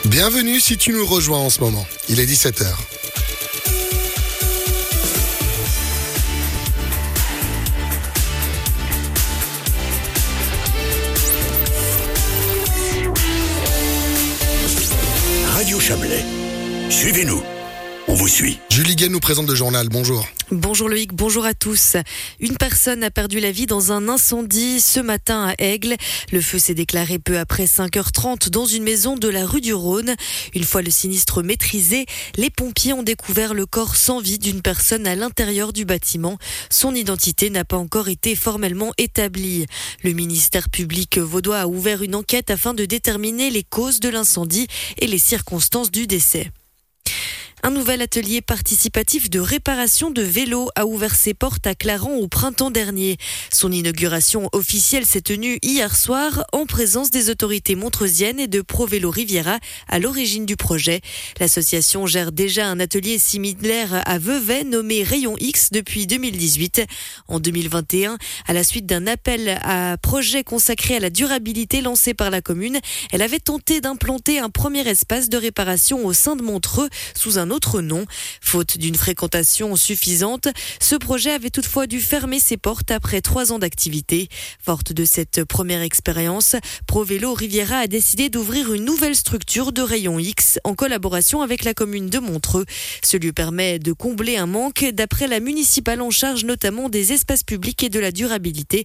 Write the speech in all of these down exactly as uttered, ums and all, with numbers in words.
Bienvenue si tu nous rejoins en ce moment. Il est dix-sept heures. Radio Chablais. Suivez-nous. On vous suit. Julie Guay nous présente le journal. Bonjour. Bonjour Loïc, bonjour à tous. Une personne a perdu la vie dans un incendie ce matin à Aigle. Le feu s'est déclaré peu après cinq heures trente dans une maison de la rue du Rhône. Une fois le sinistre maîtrisé, les pompiers ont découvert le corps sans vie d'une personne à l'intérieur du bâtiment. Son identité n'a pas encore été formellement établie. Le ministère public vaudois a ouvert une enquête afin de déterminer les causes de l'incendie et les circonstances du décès. Un nouvel atelier participatif de réparation de vélos a ouvert ses portes à Clarens au printemps dernier. Son inauguration officielle s'est tenue hier soir en présence des autorités montreusiennes et de Pro Vélo Riviera à l'origine du projet. L'association gère déjà un atelier similaire à Vevey nommé Rayon X depuis deux mille dix-huit. En deux mille vingt et un, à la suite d'un appel à projet consacré à la durabilité lancé par la commune, elle avait tenté d'implanter un premier espace de réparation au sein de Montreux sous un autre nom. Faute d'une fréquentation suffisante, ce projet avait toutefois dû fermer ses portes après trois ans d'activité. Forte de cette première expérience, Pro Vélo Riviera a décidé d'ouvrir une nouvelle structure de Rayon X en collaboration avec la commune de Montreux. Ce lieu permet de combler un manque d'après la municipale en charge notamment des espaces publics et de la durabilité,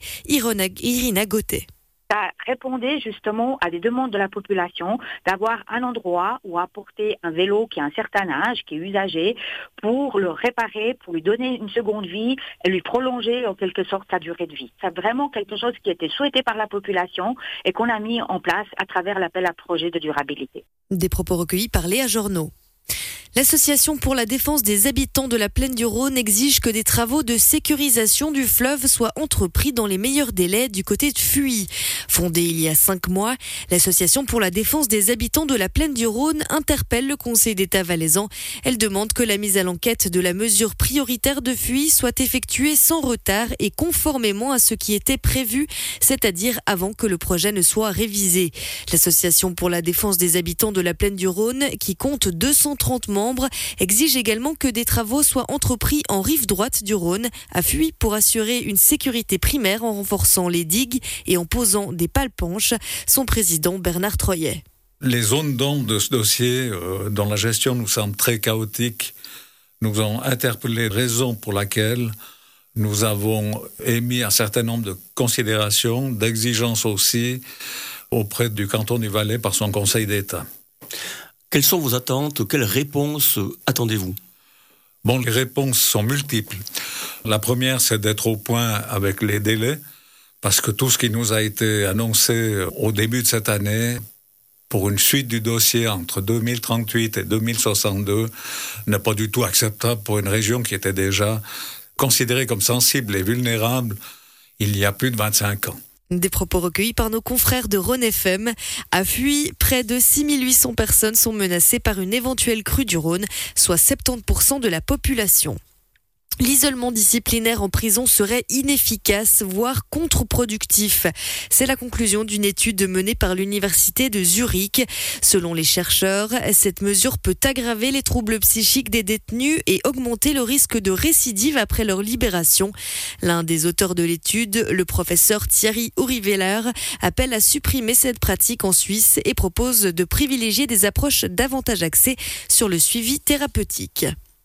Irina Gauthier. Ça répondait justement à des demandes de la population d'avoir un endroit où apporter un vélo qui a un certain âge, qui est usagé, pour le réparer, pour lui donner une seconde vie et lui prolonger en quelque sorte sa durée de vie. C'est vraiment quelque chose qui a été souhaité par la population et qu'on a mis en place à travers l'appel à projet de durabilité. Des propos recueillis par Léa Journeau. L'Association pour la défense des habitants de la plaine du Rhône exige que des travaux de sécurisation du fleuve soient entrepris dans les meilleurs délais du côté de Fuy. Fondée il y a cinq mois, l'Association pour la défense des habitants de la plaine du Rhône interpelle le Conseil d'État valaisan. Elle demande que la mise à l'enquête de la mesure prioritaire de Fuy soit effectuée sans retard et conformément à ce qui était prévu, c'est-à-dire avant que le projet ne soit révisé. L'Association pour la défense des habitants de la plaine du Rhône, qui compte deux cent trente membres, exige également que des travaux soient entrepris en rive droite du Rhône, à Fuy, pour assurer une sécurité primaire en renforçant les digues et en posant des pales-penches. Son président Bernard Troyet. Les zones d'ombre de ce dossier, euh, dont la gestion nous semble très chaotique, nous ont interpellé, raison pour laquelle nous avons émis un certain nombre de considérations, d'exigences aussi, auprès du canton du Valais par son Conseil d'État. Quelles sont vos attentes? Quelles réponses attendez-vous? Bon, les réponses sont multiples. La première, c'est d'être au point avec les délais, parce que tout ce qui nous a été annoncé au début de cette année, pour une suite du dossier entre deux mille trente-huit et deux mille soixante-deux, n'est pas du tout acceptable pour une région qui était déjà considérée comme sensible et vulnérable il y a plus de vingt-cinq ans. Des propos recueillis par nos confrères de Rhône F M. À Fuy, près de six mille huit cents personnes sont menacées par une éventuelle crue du Rhône, soit soixante-dix pour cent de la population. L'isolement disciplinaire en prison serait inefficace, voire contre-productif. C'est la conclusion d'une étude menée par l'université de Zurich. Selon les chercheurs, cette mesure peut aggraver les troubles psychiques des détenus et augmenter le risque de récidive après leur libération. L'un des auteurs de l'étude, le professeur Thierry Ouriveller, appelle à supprimer cette pratique en Suisse et propose de privilégier des approches davantage axées sur le suivi thérapeutique.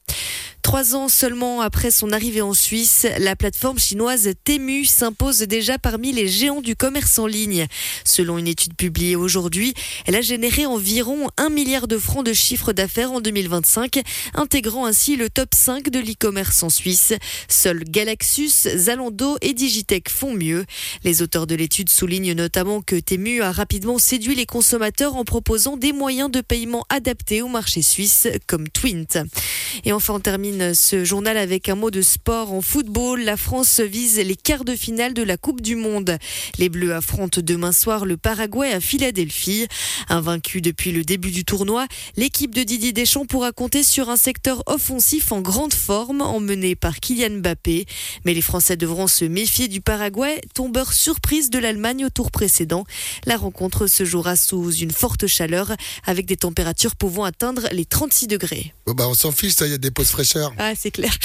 Trois ans seulement après son arrivée en Suisse, la plateforme chinoise Temu s'impose déjà parmi les géants du commerce en ligne. Selon une étude publiée aujourd'hui, elle a généré environ un milliard de francs de chiffre d'affaires en deux mille vingt-cinq, intégrant ainsi le top cinq de l'e-commerce en Suisse. Seuls Galaxus, Zalando et Digitech font mieux. Les auteurs de l'étude soulignent notamment que Temu a rapidement séduit les consommateurs en proposant des moyens de paiement adaptés au marché suisse, comme Twint. Et enfin, on termine termine ce journal avec un mot de sport en football. La France vise les quarts de finale de la Coupe du Monde. Les Bleus affrontent demain soir le Paraguay à Philadelphie. Invaincue depuis le début du tournoi, l'équipe de Didier Deschamps pourra compter sur un secteur offensif en grande forme, emmené par Kylian Mbappé. Mais les Français devront se méfier du Paraguay, tombeur surprise de l'Allemagne au tour précédent. La rencontre se jouera sous une forte chaleur, avec des températures pouvant atteindre les trente-six degrés. Bon bah on s'en fiche, ça, il y a des pauses fraîcheurs. Ah, c'est clair.